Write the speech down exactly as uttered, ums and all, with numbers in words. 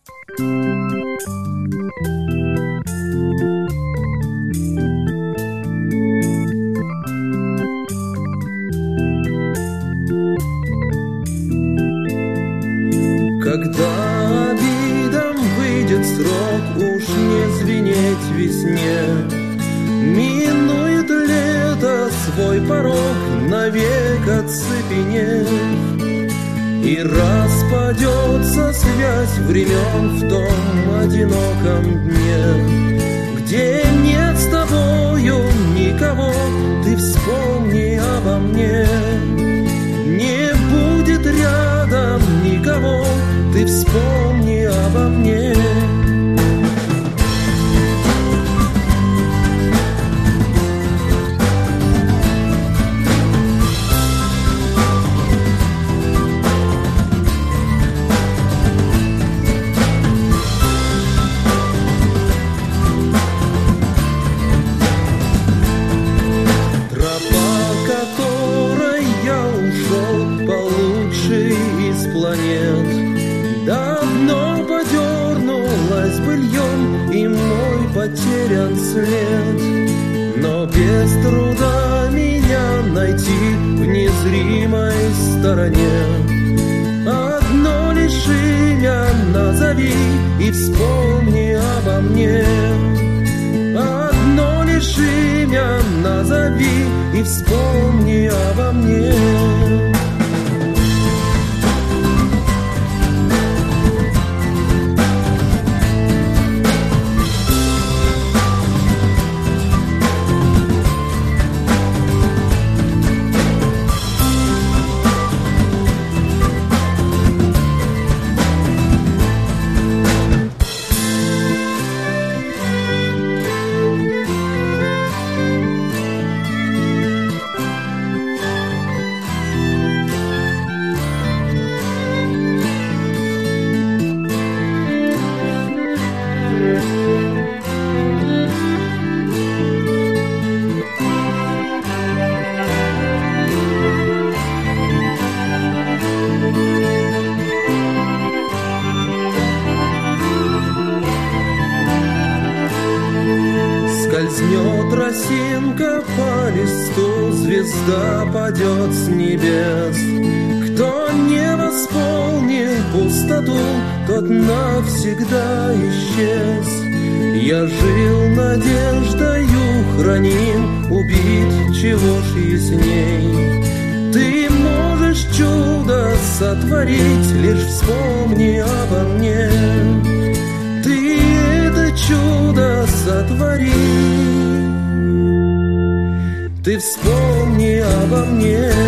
Когда обидам выйдет срок, уж не звенеть весне. Минует лето свой порог, навек оцепенев, и распадется связь времен в том одиноком дне, где нет с тобою никого. Ты вспомни обо мне. Не будет рядом никого. Ты вспомни обо мне. Тропа, которой я ушел, по лучшей из планет, давно подернулась быльем, и мой потерян след. Но без труда меня найти в незримой стороне. Одно лишь имя назови и вспомни обо мне. Одно лишь имя назови и вспомни обо мне. Скользнет росинка по листу, звезда падет с небес. Кто не восполнит пустоту, тот навсегда исчез. Я жил надеждою храним, убит, чего ж ясней. Ты можешь чудо сотворить, лишь вспомни обо мне. Ты это чудо сотвори, ты вспомни обо мне.